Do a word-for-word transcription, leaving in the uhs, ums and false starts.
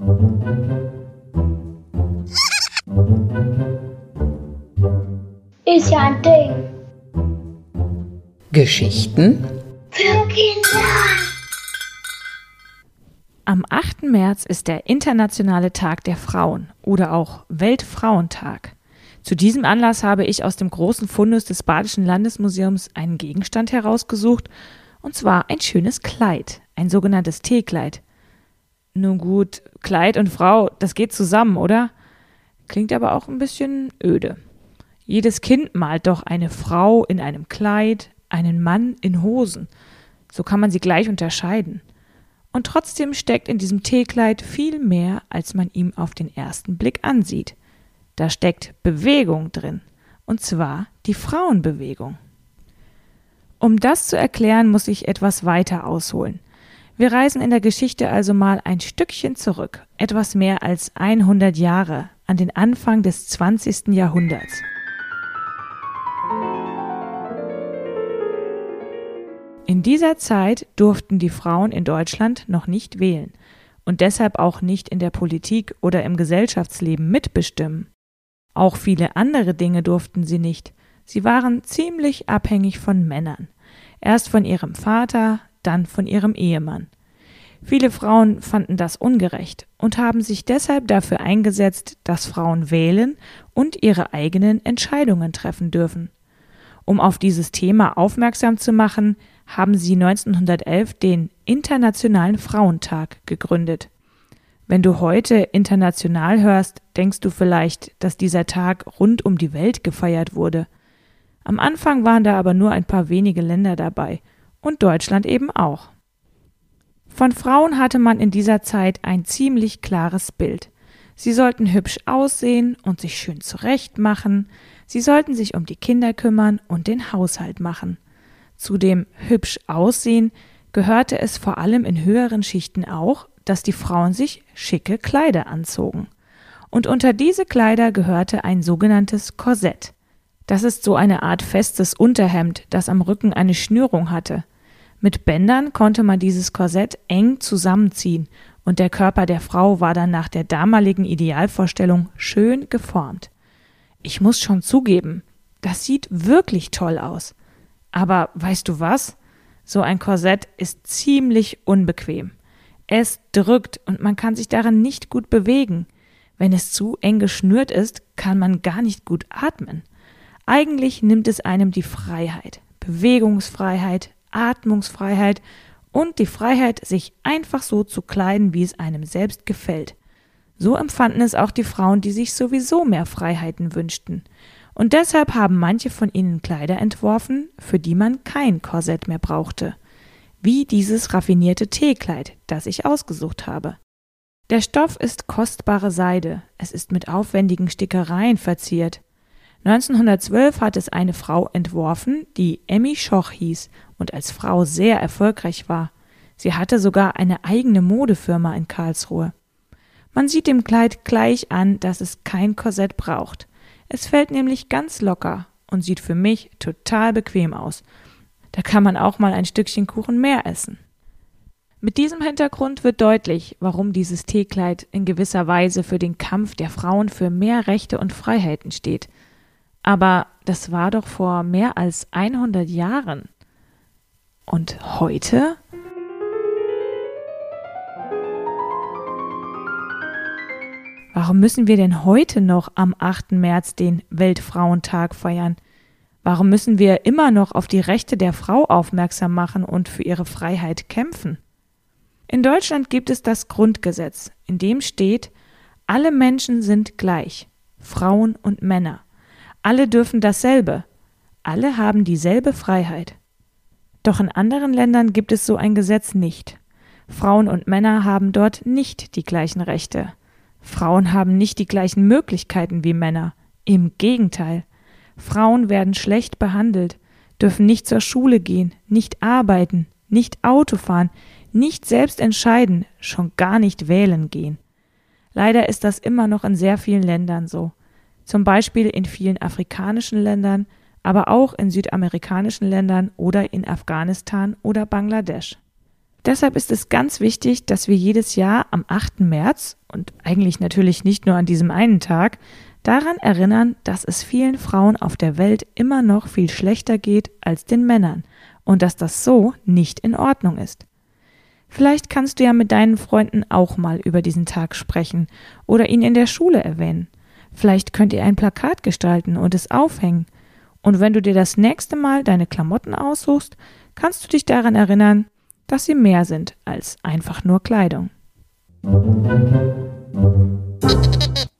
Ist ja ein Ding. Geschichten Für Kinder. Am achten März ist der Internationale Tag der Frauen oder auch Weltfrauentag. Zu diesem Anlass habe ich aus dem großen Fundus des Badischen Landesmuseums einen Gegenstand herausgesucht, und zwar ein schönes Kleid, ein sogenanntes Teekleid. Nun gut, Kleid und Frau, das geht zusammen, oder? Klingt aber auch ein bisschen öde. Jedes Kind malt doch eine Frau in einem Kleid, einen Mann in Hosen. So kann man sie gleich unterscheiden. Und trotzdem steckt in diesem Teekleid viel mehr, als man ihm auf den ersten Blick ansieht. Da steckt Bewegung drin, und zwar die Frauenbewegung. Um das zu erklären, muss ich etwas weiter ausholen. Wir reisen in der Geschichte also mal ein Stückchen zurück, etwas mehr als hundert Jahre, an den Anfang des zwanzigsten Jahrhunderts. In dieser Zeit durften die Frauen in Deutschland noch nicht wählen und deshalb auch nicht in der Politik oder im Gesellschaftsleben mitbestimmen. Auch viele andere Dinge durften sie nicht. Sie waren ziemlich abhängig von Männern. Erst von ihrem Vater, dann von ihrem Ehemann. Viele Frauen fanden das ungerecht und haben sich deshalb dafür eingesetzt, dass Frauen wählen und ihre eigenen Entscheidungen treffen dürfen. Um auf dieses Thema aufmerksam zu machen, haben sie neunzehnhundertelf den Internationalen Frauentag gegründet. Wenn du heute international hörst, denkst du vielleicht, dass dieser Tag rund um die Welt gefeiert wurde. Am Anfang waren da aber nur ein paar wenige Länder dabei und Deutschland eben auch. Von Frauen hatte man in dieser Zeit ein ziemlich klares Bild. Sie sollten hübsch aussehen und sich schön zurechtmachen, sie sollten sich um die Kinder kümmern und den Haushalt machen. Zu dem hübsch Aussehen gehörte es vor allem in höheren Schichten auch, dass die Frauen sich schicke Kleider anzogen. Und unter diese Kleider gehörte ein sogenanntes Korsett. Das ist so eine Art festes Unterhemd, das am Rücken eine Schnürung hatte. Mit Bändern konnte man dieses Korsett eng zusammenziehen und der Körper der Frau war dann nach der damaligen Idealvorstellung schön geformt. Ich muss schon zugeben, das sieht wirklich toll aus. Aber weißt du was? So ein Korsett ist ziemlich unbequem. Es drückt und man kann sich darin nicht gut bewegen. Wenn es zu eng geschnürt ist, kann man gar nicht gut atmen. Eigentlich nimmt es einem die Freiheit, Bewegungsfreiheit, Atmungsfreiheit und die Freiheit, sich einfach so zu kleiden, wie es einem selbst gefällt. So empfanden es auch die Frauen, die sich sowieso mehr Freiheiten wünschten. Und deshalb haben manche von ihnen Kleider entworfen, für die man kein Korsett mehr brauchte. Wie dieses raffinierte Teekleid, das ich ausgesucht habe. Der Stoff ist kostbare Seide, es ist mit aufwendigen Stickereien verziert. neunzehnhundertzwölf hat es eine Frau entworfen, die Emmy Schoch hieß und als Frau sehr erfolgreich war. Sie hatte sogar eine eigene Modefirma in Karlsruhe. Man sieht dem Kleid gleich an, dass es kein Korsett braucht. Es fällt nämlich ganz locker und sieht für mich total bequem aus. Da kann man auch mal ein Stückchen Kuchen mehr essen. Mit diesem Hintergrund wird deutlich, warum dieses Teekleid in gewisser Weise für den Kampf der Frauen für mehr Rechte und Freiheiten steht. Aber das war doch vor mehr als hundert Jahren. Und heute? Warum müssen wir denn heute noch am achten März den Weltfrauentag feiern? Warum müssen wir immer noch auf die Rechte der Frau aufmerksam machen und für ihre Freiheit kämpfen? In Deutschland gibt es das Grundgesetz, in dem steht, alle Menschen sind gleich, Frauen und Männer. Alle dürfen dasselbe, alle haben dieselbe Freiheit. Doch in anderen Ländern gibt es so ein Gesetz nicht. Frauen und Männer haben dort nicht die gleichen Rechte. Frauen haben nicht die gleichen Möglichkeiten wie Männer. Im Gegenteil. Frauen werden schlecht behandelt, dürfen nicht zur Schule gehen, nicht arbeiten, nicht Auto fahren, nicht selbst entscheiden, schon gar nicht wählen gehen. Leider ist das immer noch in sehr vielen Ländern so. Zum Beispiel in vielen afrikanischen Ländern, aber auch in südamerikanischen Ländern oder in Afghanistan oder Bangladesch. Deshalb ist es ganz wichtig, dass wir jedes Jahr am achten März und eigentlich natürlich nicht nur an diesem einen Tag daran erinnern, dass es vielen Frauen auf der Welt immer noch viel schlechter geht als den Männern und dass das so nicht in Ordnung ist. Vielleicht kannst du ja mit deinen Freunden auch mal über diesen Tag sprechen oder ihn in der Schule erwähnen. Vielleicht könnt ihr ein Plakat gestalten und es aufhängen. Und wenn du dir das nächste Mal deine Klamotten aussuchst, kannst du dich daran erinnern, dass sie mehr sind als einfach nur Kleidung.